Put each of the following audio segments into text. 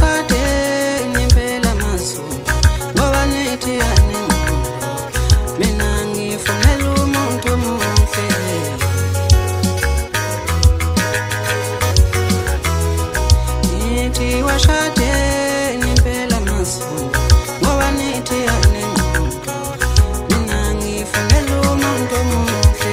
washade ngempela mazulu ngoba nithi anengqondo mina ngifunela umuntu omuhle nithi washade ngempela mazulu ngoba nithi anengqondo mina ngifunela umuntu omuhle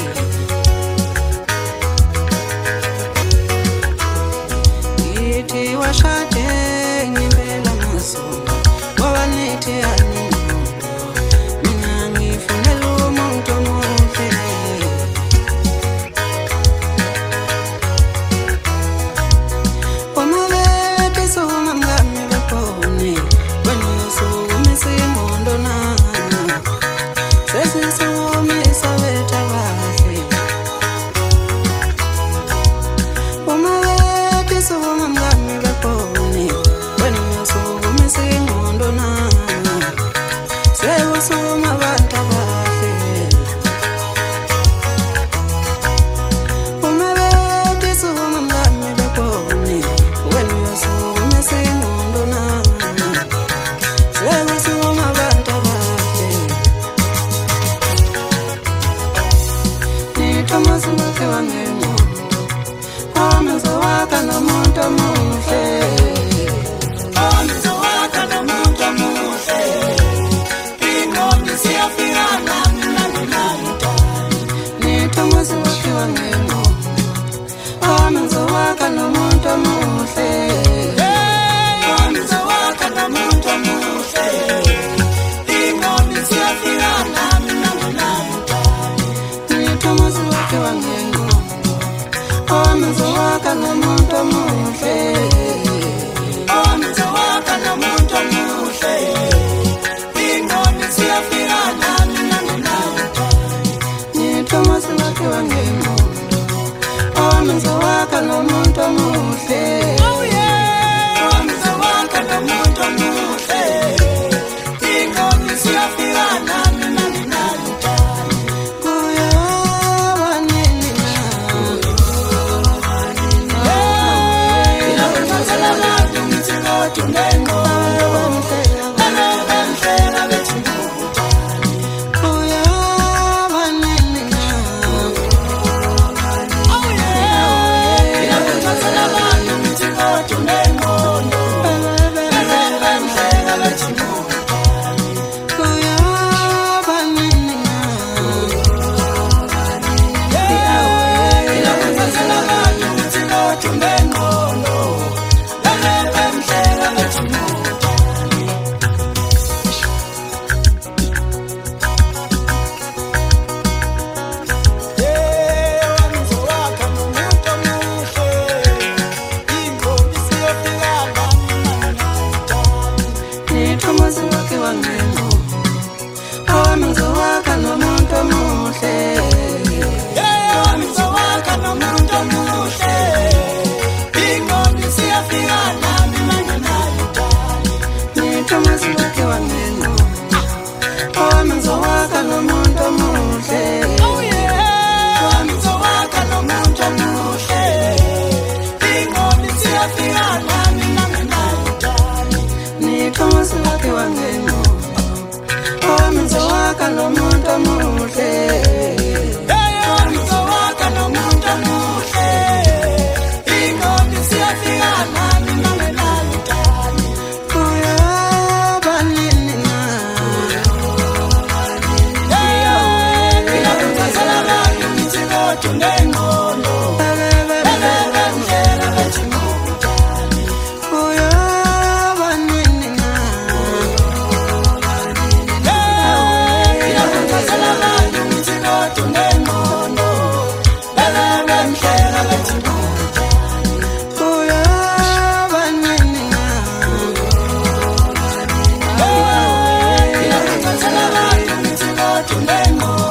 nithi washade ngempela mazulu ngoba nithi anengqondo mina ngifunela umuntu omuhle Wamabete soma mngami bekhone wena usumisa ingqondo na sesisumisa betha kahle Wamabete soma mngami bekhone wena usumisa ingqondo na sesisuma abantu kahle Wamabete soma mngami bekhone wena usumisa ingqondo na sesisuma abantu kahle Thomas Mke wangengqondo amenza wakha nomuntu omuhle amenza wakha nomuntu omuhle ingqondo siyafika nami ni Thomas Mke wangengqondo amenza wakha nomuntu omuhle amenza wakha nomuntu omuhle ingqondo siyafika nami ni Thomas Mke wangengqondo amenza wakha nomuntu omuhle amenza wakha nomuntu omuhle ingqondo siyafika nami ni Thomas Mke wangengqondo amenza wakha nomuntu omuhle amenza wakha nomuntu omuhle ingqondo siyafika nami Thomas Mke wangengqondo amenza wakha nomuntu omuhle amenza wakha nomuntu omuhle ingqondo siyafika nami ni Thomas Mke wangengqondo amenza wakha nomuntu omuhle amenza wakha nomuntu omuhle ingqondo siyafika nami ni Thomas Mke wangengqondo amenza wakha nomuntu omuhle amenza wakha nomuntu omuhle ingqondo siyafika nami kuyabanini na Tundengo